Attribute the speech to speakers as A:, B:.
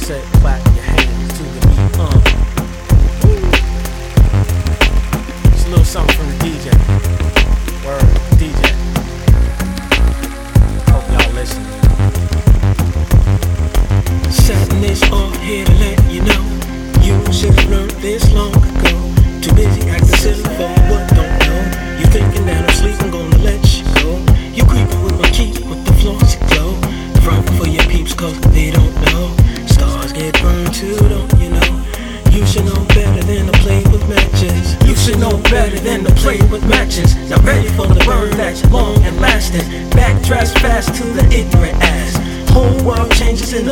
A: set, clap your hands to the beat. It's a little something from the DJ. Word, DJ. Hope y'all listening.
B: Setting this off here to let you know, you should've learned this long ago. Too busy acting silly for what don't know. You thinking that I'm sleeping, gonna let you go. You creeping with my key, with the floors glow. Front for your peeps cause they don't know. Stars get burned too, don't you know? You should know better than to play with matches. You should know better than to play with matches. Now ready for the burn that's long and lasting. Backtrack fast to the ignorant ass. Whole world changes in the